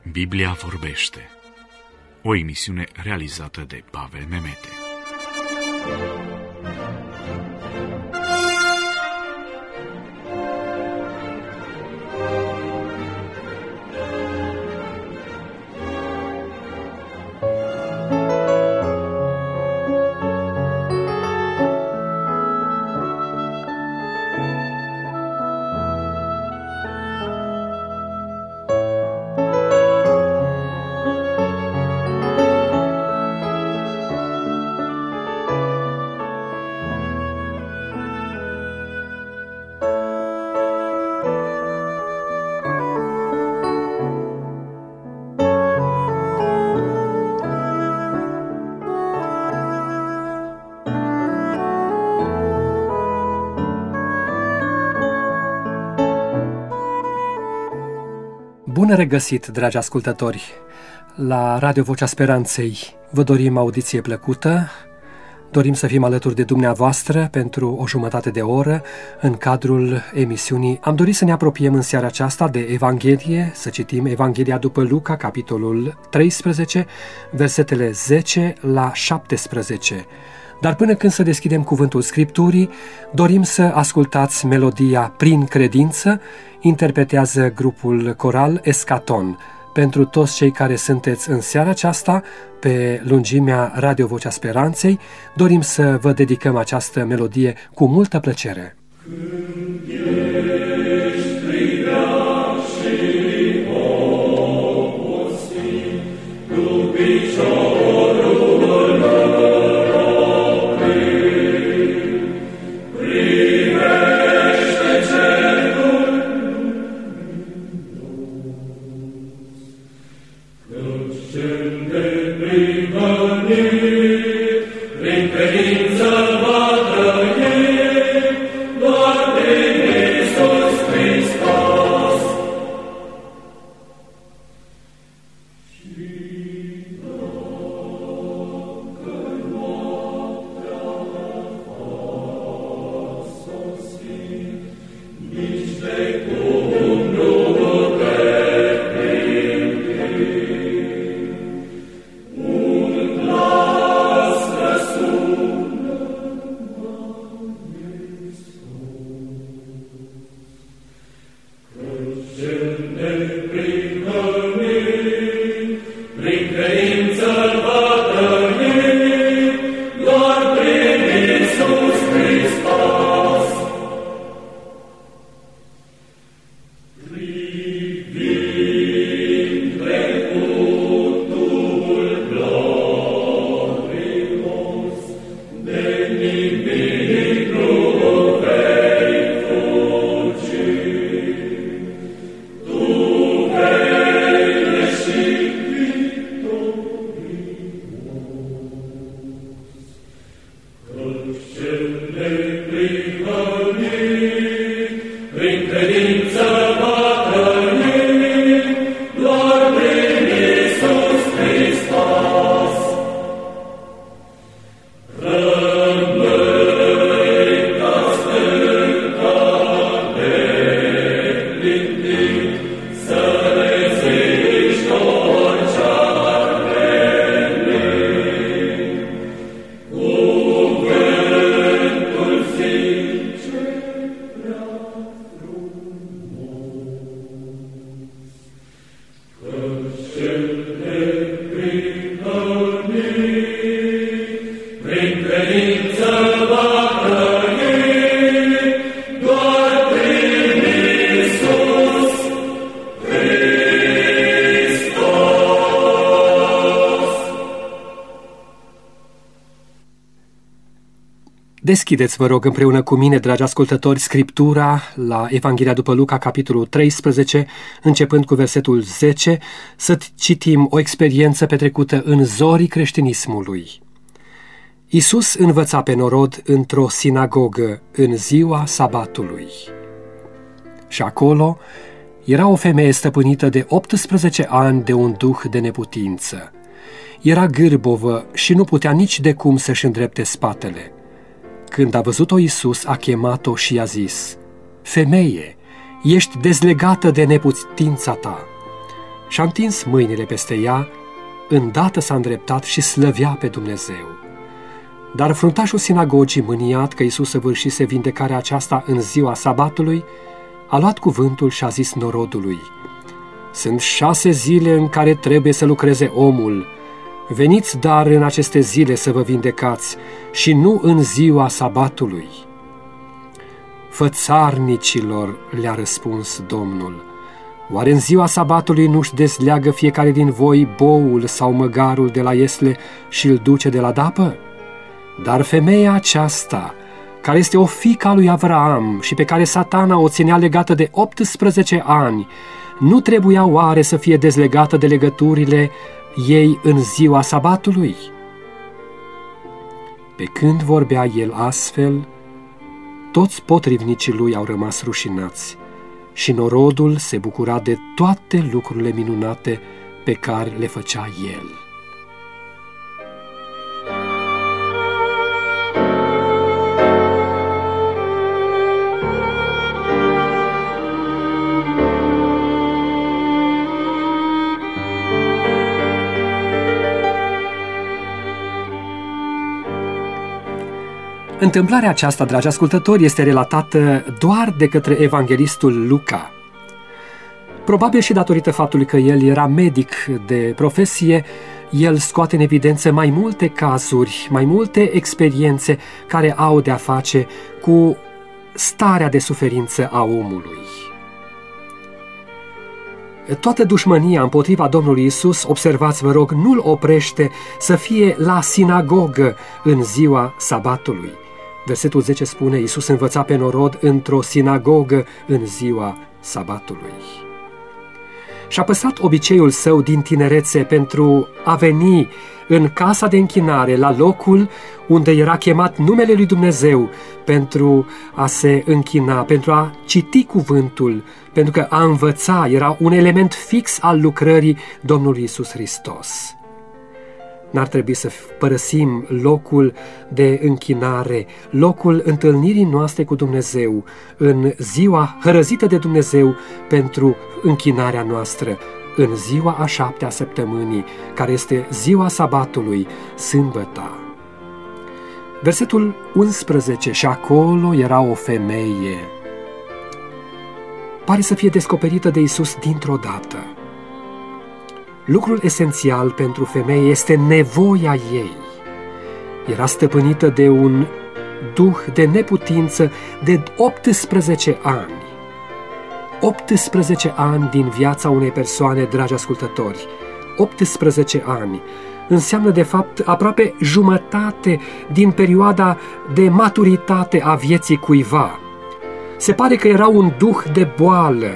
Biblia vorbește. O emisiune realizată de Pavel Memete. Bun regăsit, dragi ascultători! La Radio Vocea Speranței vă dorim audiție plăcută, dorim să fim alături de dumneavoastră pentru o jumătate de oră în cadrul emisiunii. Am dorit să ne apropiem în seara aceasta de Evanghelie, să citim Evanghelia după Luca, capitolul 13, versetele 10 la 17. Dar până când să deschidem cuvântul Scripturii, dorim să ascultați melodia Prin credință, interpretează grupul coral Escaton. Pentru toți cei care sunteți în seara aceasta, pe lungimea Radio Vocea Speranței, dorim să vă dedicăm această melodie cu multă plăcere. Deschideți, vă rog, împreună cu mine, dragi ascultători, Scriptura la Evanghelia după Luca, capitolul 13, începând cu versetul 10, să citim o experiență petrecută în zorii creștinismului. Iisus învăța pe norod într-o sinagogă în ziua sabatului. Și acolo era o femeie stăpânită de 18 ani de un duh de neputință. Era gârbovă și nu putea nici de cum să-și îndrepte spatele. Când a văzut-o Iisus, a chemat-o și i-a zis: „Femeie, ești dezlegată de neputința ta.” și-a întins mâinile peste ea, îndată s-a îndreptat și slăvea pe Dumnezeu. Dar fruntașul sinagogii, mâniat că Iisus săvârșise vindecarea aceasta în ziua sabatului, a luat cuvântul și a zis norodului: Sunt 6 zile în care trebuie să lucreze omul. Veniți dar în aceste zile să vă vindecați și nu în ziua sabatului. Fățarnicilor, le-a răspuns Domnul, oare în ziua sabatului nu-și dezleagă fiecare din voi boul sau măgarul de la iesle și îl duce de la dapă? Dar femeia aceasta, care este o fiică a lui Avraam și pe care Satana o ținea legată de 18 ani, nu trebuia oare să fie dezlegată de legăturile ei în ziua sabatului? Pe când vorbea el astfel, toți potrivnicii lui au rămas rușinați și norodul se bucura de toate lucrurile minunate pe care le făcea el. Întâmplarea aceasta, dragi ascultători, este relatată doar de către evanghelistul Luca. Probabil și datorită faptului că el era medic de profesie, el scoate în evidență mai multe cazuri, mai multe experiențe care au de-a face cu starea de suferință a omului. Toată dușmânia împotriva Domnului Iisus, observați vă rog, nu-l oprește să fie la sinagogă în ziua sabatului. Versetul 10 spune: Iisus învăța pe norod într-o sinagogă în ziua sabatului. Și-a păstrat obiceiul său din tinerețe pentru a veni în casa de închinare, la locul unde era chemat numele lui Dumnezeu, pentru a se închina, pentru a citi cuvântul, pentru că a învăța era un element fix al lucrării Domnului Iisus Hristos. N-ar trebui să părăsim locul de închinare, locul întâlnirii noastre cu Dumnezeu, în ziua hărăzită de Dumnezeu pentru închinarea noastră, în ziua a 7-a săptămânii, care este ziua sabatului, sâmbăta. Versetul 11: și acolo era o femeie. Pare să fie descoperită de Iisus dintr-o dată. Lucrul esențial pentru femeie este nevoia ei. Era stăpânită de un duh de neputință de 18 ani. 18 ani din viața unei persoane, dragi ascultători, 18 ani, înseamnă de fapt aproape jumătate din perioada de maturitate a vieții cuiva. Se pare că era un duh de boală.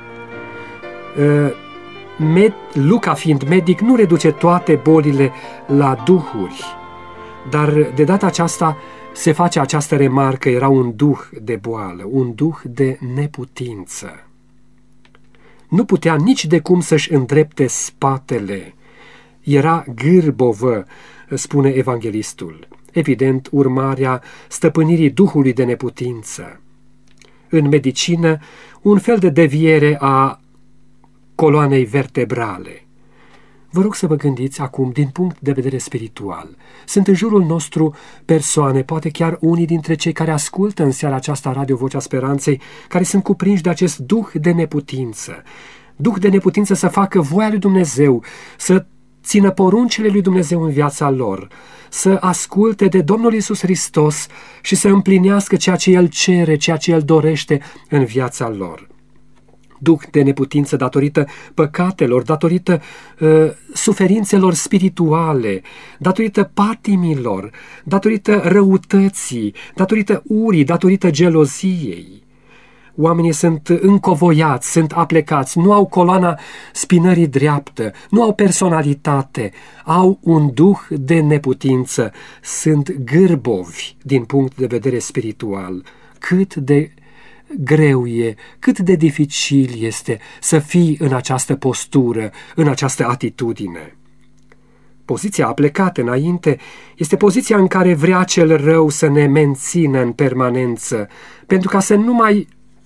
Luca, fiind medic, nu reduce toate bolile la duhuri, dar de data aceasta se face această remarcă: era un duh de boală, un duh de neputință. Nu putea nici de cum să-și îndrepte spatele. Era gârbovă, spune evanghelistul. Evident, urmarea stăpânirii duhului de neputință. În medicină, un fel de deviere a coloanei vertebrale. Vă rog să vă gândiți acum din punct de vedere spiritual. Sunt în jurul nostru persoane, poate chiar unii dintre cei care ascultă în seara aceasta Radio Vocea Speranței, care sunt cuprinși de acest duh de neputință. Duh de neputință să facă voia lui Dumnezeu, să țină poruncile lui Dumnezeu în viața lor, să asculte de Domnul Iisus Hristos și să împlinească ceea ce El cere, ceea ce El dorește în viața lor. Duh de neputință datorită păcatelor, datorită suferințelor spirituale, datorită patimilor, datorită răutății, datorită urii, datorită geloziei. Oamenii sunt încovoiați, sunt aplecați, nu au coloana spinării dreaptă, nu au personalitate, au un duh de neputință, sunt gârbovi din punct de vedere spiritual. Cât de greu e, cât de dificil este să fii în această postură, în această atitudine. Poziția aplecată înainte este poziția în care vrea cel rău să ne mențină în permanență, pentru ca să nu mai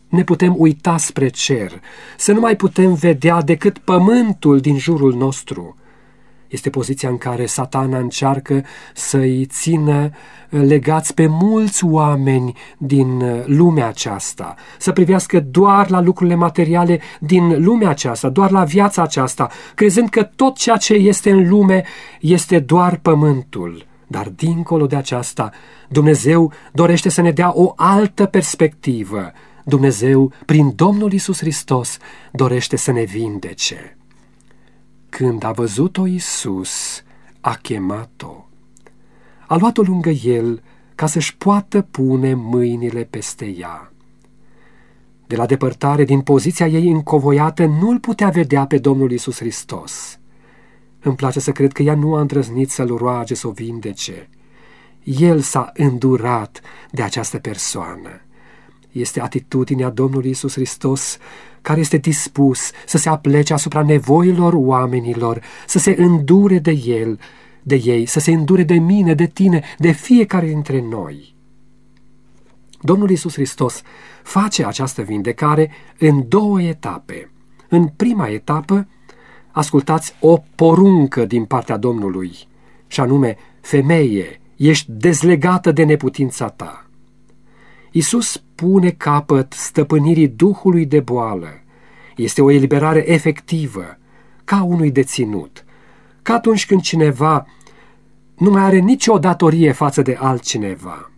ne putem uita spre cer, să nu mai putem vedea decât pământul din jurul nostru. Este poziția în care Satana încearcă să-i țină legați pe mulți oameni din lumea aceasta, să privească doar la lucrurile materiale din lumea aceasta, doar la viața aceasta, crezând că tot ceea ce este în lume este doar pământul. Dar dincolo de aceasta, Dumnezeu dorește să ne dea o altă perspectivă. Dumnezeu, prin Domnul Iisus Hristos, dorește să ne vindece. Când a văzut-o Iisus, a chemat-o. A luat-o lângă el ca să-și poată pune mâinile peste ea. De la depărtare, din poziția ei încovoiată, nu-l putea vedea pe Domnul Iisus Hristos. Îmi place să cred că ea nu a îndrăznit să-l roage să o vindece. El s-a îndurat de această persoană. Este atitudinea Domnului Iisus Hristos, care este dispus să se aplece asupra nevoilor oamenilor, să se îndure de ei, să se îndure de mine, de tine, de fiecare dintre noi. Domnul Iisus Hristos face această vindecare în două etape. În prima etapă, ascultați o poruncă din partea Domnului, și anume: femeie, ești dezlegată de neputința ta. Iisus pune capăt stăpânirii duhului de boală. Este o eliberare efectivă, ca unui deținut, ca atunci când cineva nu mai are nicio datorie față de altcineva.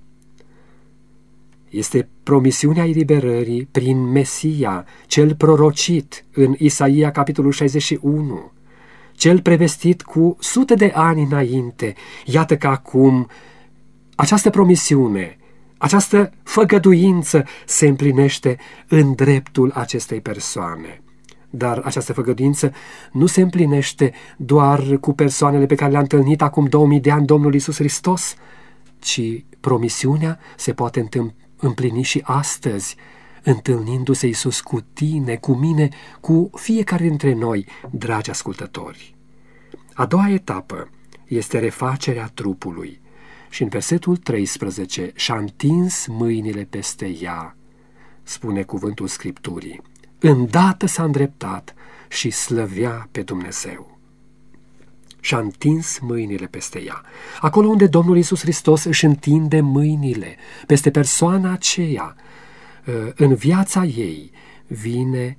Este promisiunea eliberării prin Mesia, cel prorocit în Isaia, capitolul 61, cel prevestit cu sute de ani înainte. Iată că acum această promisiune, această făgăduință se împlinește în dreptul acestei persoane. Dar această făgăduință nu se împlinește doar cu persoanele pe care le-a întâlnit acum 2000 de ani Domnul Iisus Hristos, ci promisiunea se poate împlini și astăzi, întâlnindu-se Iisus cu tine, cu mine, cu fiecare dintre noi, dragi ascultători. A doua etapă este refacerea trupului. Și în versetul 13, și-a întins mâinile peste ea, spune cuvântul Scripturii. Îndată s-a îndreptat și slăvea pe Dumnezeu. Și-a întins mâinile peste ea. Acolo unde Domnul Iisus Hristos își întinde mâinile peste persoana aceea, în viața ei vine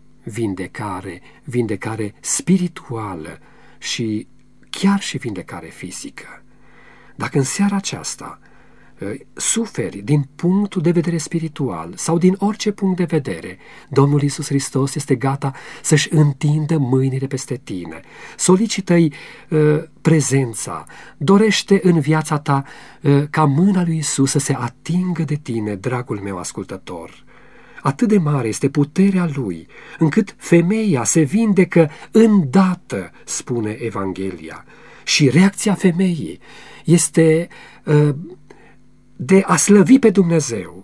vindecare spirituală și chiar și vindecare fizică. Dacă în seara aceasta suferi din punctul de vedere spiritual sau din orice punct de vedere, Domnul Iisus Hristos este gata să-și întindă mâinile peste tine. Solicită-i prezența, dorește în viața ta ca mâna lui Iisus să se atingă de tine, dragul meu ascultător. Atât de mare este puterea lui, încât femeia se vindecă îndată, spune Evanghelia. Și reacția femeii este de a slăvi pe Dumnezeu.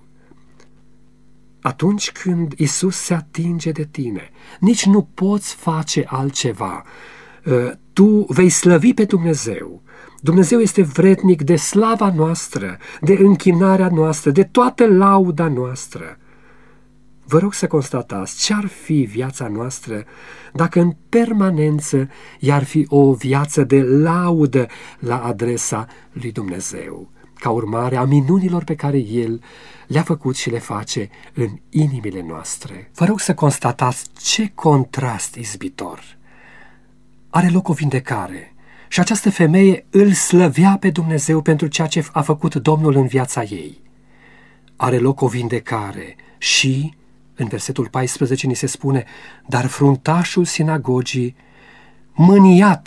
Atunci când Iisus se atinge de tine, nici nu poți face altceva. Tu vei slăvi pe Dumnezeu. Dumnezeu este vrednic de slava noastră, de închinarea noastră, de toată lauda noastră. Vă rog să constatați ce-ar fi viața noastră dacă în permanență i-ar fi o viață de laudă la adresa lui Dumnezeu, ca urmare a minunilor pe care El le-a făcut și le face în inimile noastre. Vă rog să constatați ce contrast izbitor. Are loc o vindecare și această femeie îl slăvea pe Dumnezeu pentru ceea ce a făcut Domnul în viața ei. Are loc o vindecare și în versetul 14 ni se spune: dar fruntașul sinagogii, mâniat.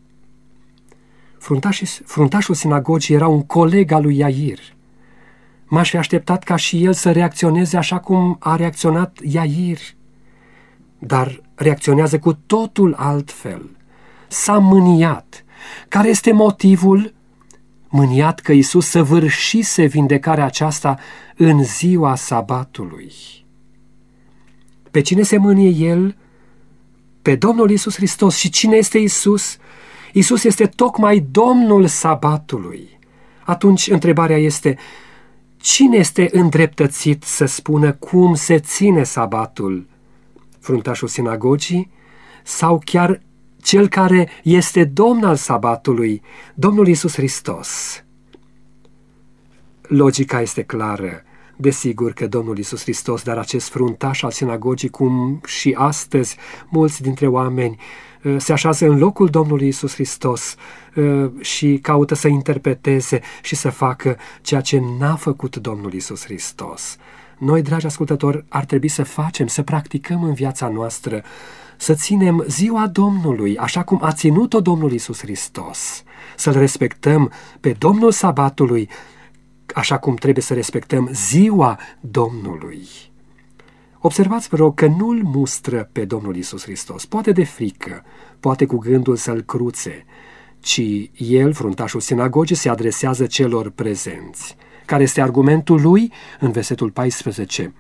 Fruntașul sinagogii era un coleg al lui Iair. M-aș fi așteptat ca și el să reacționeze așa cum a reacționat Iair, dar reacționează cu totul altfel. S-a mâniat. Care este motivul? Mâniat că Iisus săvârșise vindecarea aceasta în ziua sabatului. Pe cine se mânie el? Pe Domnul Iisus Hristos. Și cine este Iisus? Iisus este tocmai Domnul sabatului. Atunci întrebarea este: Cine este îndreptățit să spună cum se ține sabatul? Fruntașul sinagogii sau chiar cel care este domn al sabatului, Domnul Iisus Hristos? Logica este clară. Desigur că Domnul Iisus Hristos, dar acest fruntaș al sinagogii, cum și astăzi mulți dintre oameni se așează în locul Domnului Iisus Hristos și caută să interpreteze și să facă ceea ce n-a făcut Domnul Iisus Hristos. Noi, dragi ascultători, ar trebui să facem, să practicăm în viața noastră, să ținem ziua Domnului, așa cum a ținut-o Domnul Iisus Hristos, să-L respectăm pe Domnul sabatului, așa cum trebuie să respectăm ziua Domnului. Observați, vă rog, că nu-L mustră pe Domnul Iisus Hristos, poate de frică, poate cu gândul să-L cruțe, ci El, fruntașul sinagogii, se adresează celor prezenți. Care este argumentul lui? În versetul 14.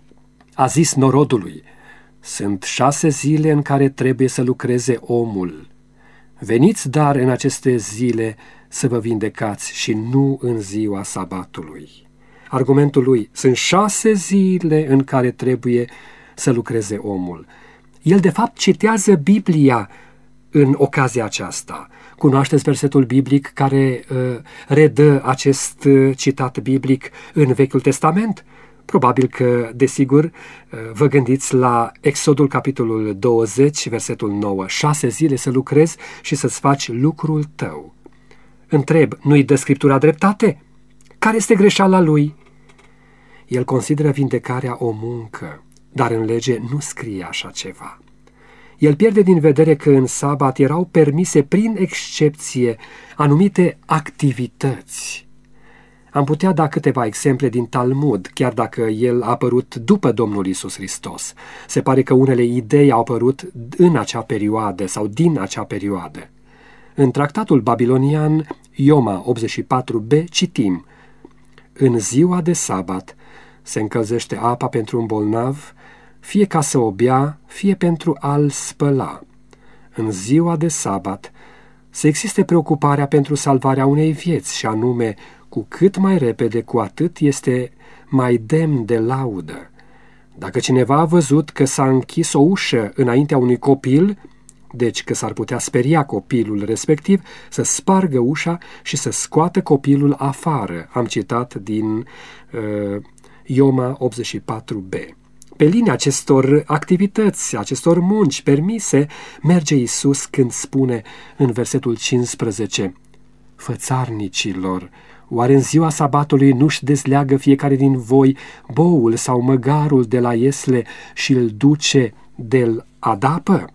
A zis norodului: sunt 6 zile în care trebuie să lucreze omul. Veniți dar în aceste zile să vă vindecați și nu în ziua sabatului. Argumentul lui: sunt 6 zile în care trebuie să lucreze omul. El de fapt citează Biblia în ocazia aceasta. Cunoașteți versetul biblic care redă acest citat biblic în Vechiul Testament? Probabil că, desigur, vă gândiți la Exodul, capitolul 20, versetul 9. 6 zile să lucrezi și să-ți faci lucrul tău. Întreb, nu-i dă Scriptura dreptate? Care este greșeala lui? El consideră vindecarea o muncă, dar în lege nu scrie așa ceva. El pierde din vedere că în sabat erau permise prin excepție anumite activități. Am putea da câteva exemple din Talmud, chiar dacă el a apărut după Domnul Iisus Hristos. Se pare că unele idei au apărut în acea perioadă sau din acea perioadă. În tractatul babilonian Ioma 84b citim: în ziua de sabat se încălzește apa pentru un bolnav, fie ca să o bea, fie pentru a-l spăla. În ziua de sabat să existe preocuparea pentru salvarea unei vieți, și anume, cu cât mai repede, cu atât este mai demn de laudă. Dacă cineva a văzut că s-a închis o ușă înaintea unui copil, deci că s-ar putea speria copilul respectiv, să spargă ușa și să scoată copilul afară. Am citat din Ioma 84b. Pe linia acestor activități, acestor munci permise, merge Iisus când spune în versetul 15: fățarnicilor, oare în ziua sabatului nu-și dezleagă fiecare din voi boul sau măgarul de la iesle și îl duce de-l adapă?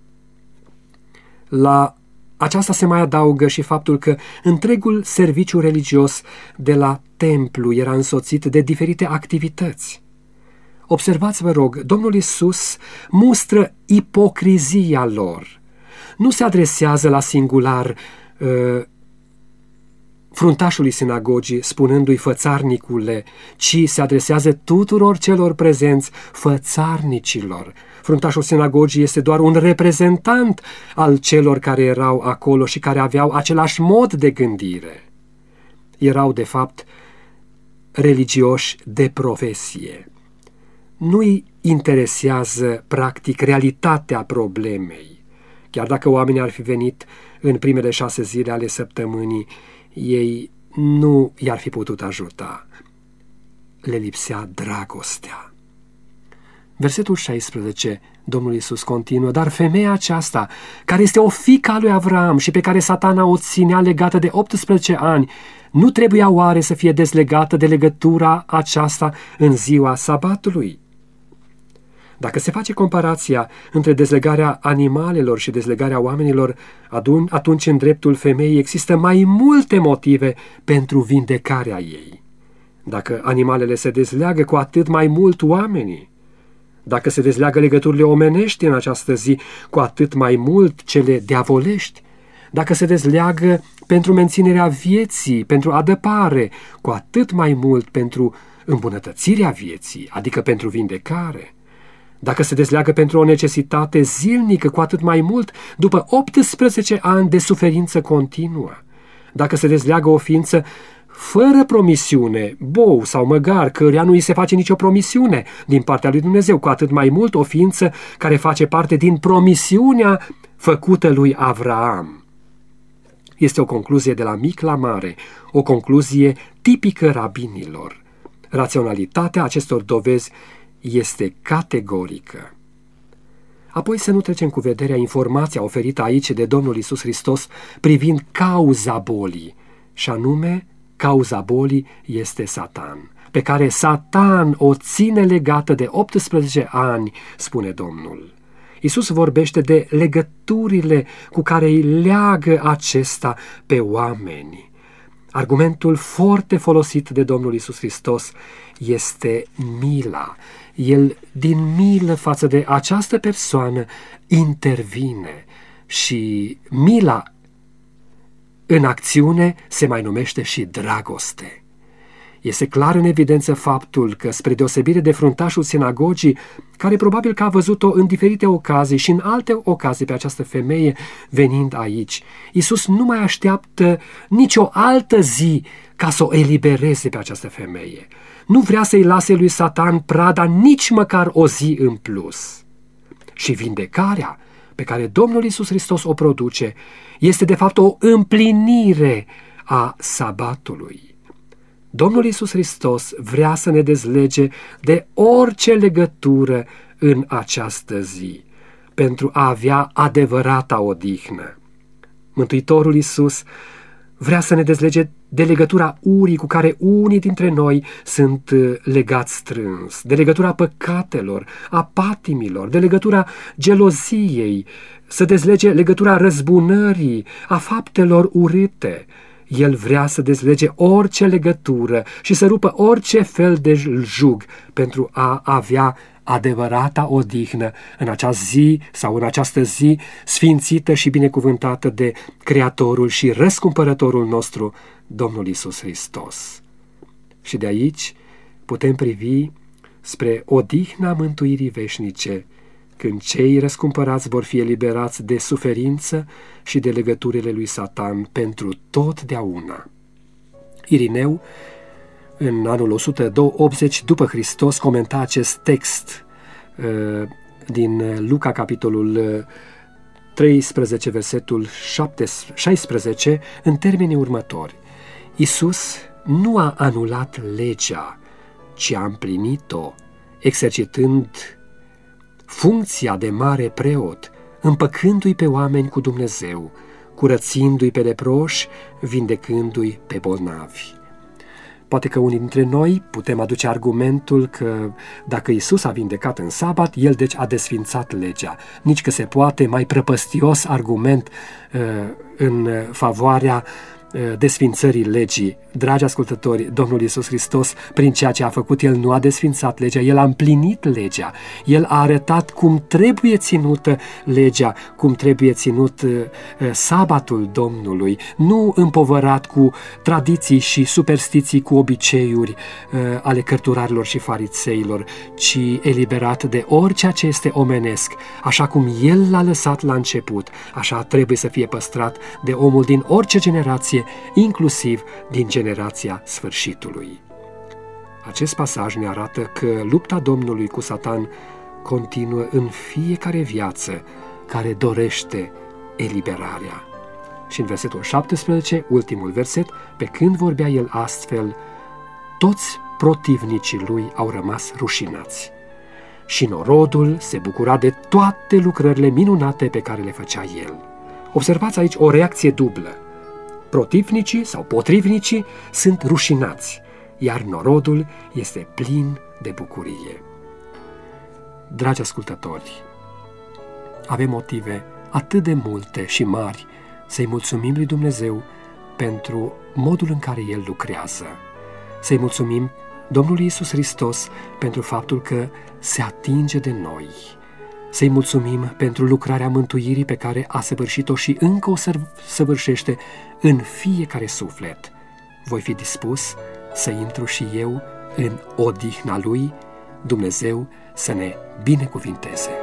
La aceasta se mai adaugă și faptul că întregul serviciu religios de la templu era însoțit de diferite activități. Observați, vă rog, Domnul Iisus mustră ipocrizia lor. Nu se adresează la singular fruntașului sinagogii, spunându-i fățarnicule, ci se adresează tuturor celor prezenți, fățarnicilor. Fruntașul sinagogii este doar un reprezentant al celor care erau acolo și care aveau același mod de gândire. Erau, de fapt, religioși de profesie. Nu-i interesează, practic, realitatea problemei. Chiar dacă oamenii ar fi venit în primele 6 zile ale săptămânii, ei nu i-ar fi putut ajuta. Le lipsea dragostea. Versetul 16, Domnul Iisus continuă: dar femeia aceasta, care este o fiică a lui Avram și pe care Satana o ținea legată de 18 ani, nu trebuia oare să fie dezlegată de legătura aceasta în ziua sabatului? Dacă se face comparația între dezlegarea animalelor și dezlegarea oamenilor, atunci în dreptul femeii există mai multe motive pentru vindecarea ei. Dacă animalele se dezleagă, cu atât mai mult oamenii. Dacă se dezleagă legăturile omenești în această zi, cu atât mai mult cele diavolești. Dacă se dezleagă pentru menținerea vieții, pentru adăpare, cu atât mai mult pentru îmbunătățirea vieții, adică pentru vindecare. Dacă se dezleagă pentru o necesitate zilnică, cu atât mai mult după 18 ani de suferință continuă. Dacă se dezleagă o ființă fără promisiune, bou sau măgar, căruia nu îi se face nicio promisiune din partea lui Dumnezeu, cu atât mai mult o ființă care face parte din promisiunea făcută lui Avraam. Este o concluzie de la mic la mare, o concluzie tipică rabinilor. Raționalitatea acestor dovezi este categorică. Apoi să nu trecem cu vederea informația oferită aici de Domnul Iisus Hristos privind cauza bolii, și anume, cauza bolii este Satan, pe care Satan o ține legată de 18 ani, spune Domnul. Iisus vorbește de legăturile cu care îi leagă acesta pe oameni. Argumentul foarte folosit de Domnul Iisus Hristos este mila. El, din milă față de această persoană, intervine și mila în acțiune se mai numește și dragoste. Este clar în evidență faptul că, spre deosebire de fruntașul sinagogii, care probabil că a văzut-o în diferite ocazii și în alte ocazii pe această femeie venind aici, Iisus nu mai așteaptă nicio altă zi ca să o elibereze pe această femeie. Nu vrea să-i lase lui Satan prada nici măcar o zi în plus. Și vindecarea pe care Domnul Iisus Hristos o produce este de fapt o împlinire a sabatului. Domnul Iisus Hristos vrea să ne dezlege de orice legătură în această zi, pentru a avea adevărata odihnă. Mântuitorul Iisus vrea să ne dezlege de legătura urii cu care unii dintre noi sunt legați strâns, de legătura păcatelor, a patimilor, de legătura geloziei, să dezlege legătura răzbunării, a faptelor urâte. El vrea să dezlege orice legătură și să rupă orice fel de jug pentru a avea adevărata odihnă în acea zi sau în această zi sfințită și binecuvântată de Creatorul și Răscumpărătorul nostru, Domnul Iisus Hristos. Și de aici putem privi spre odihna mântuirii veșnice, când cei răscumpărați vor fi eliberați de suferință și de legăturile lui Satan pentru totdeauna. Irineu, în anul 180 după Hristos, comenta acest text din Luca, capitolul 13, versetul 16, în termenii următori. Iisus nu a anulat legea, ci a împlinit-o, exercitând funcția de mare preot, împăcându-i pe oameni cu Dumnezeu, curățindu-i pe leproși, vindecându-i pe bolnavi. Poate că unii dintre noi putem aduce argumentul că dacă Iisus a vindecat în sabat, El deci a desfințat legea. Nici că se poate mai prăpăstios argument în favoarea desfințării legii. Dragi ascultători, Domnul Iisus Hristos, prin ceea ce a făcut, El nu a desfințat legea, El a împlinit legea. El a arătat cum trebuie ținută legea, cum trebuie ținut sabatul Domnului, nu împovărat cu tradiții și superstiții, cu obiceiuri ale cărturarilor și fariseilor, ci eliberat de orice ce este omenesc. Așa cum El l-a lăsat la început, așa trebuie să fie păstrat de omul din orice generație, inclusiv din generația sfârșitului. Acest pasaj ne arată că lupta Domnului cu Satan continuă în fiecare viață care dorește eliberarea. Și în versetul 17, ultimul verset, pe când vorbea el astfel, toți protivnicii lui au rămas rușinați. Și norodul se bucura de toate lucrările minunate pe care le făcea el. Observați aici o reacție dublă. Protivnicii sau potrivnicii sunt rușinați, iar norodul este plin de bucurie. Dragi ascultători, avem motive atât de multe și mari să-i mulțumim lui Dumnezeu pentru modul în care El lucrează. Să-i mulțumim Domnului Iisus Hristos pentru faptul că se atinge de noi. Să-i mulțumim pentru lucrarea mântuirii pe care a săvârșit-o și încă o săvârșește în fiecare suflet. Voi fi dispus să intru și eu în odihna Lui. Dumnezeu să ne binecuvinteze.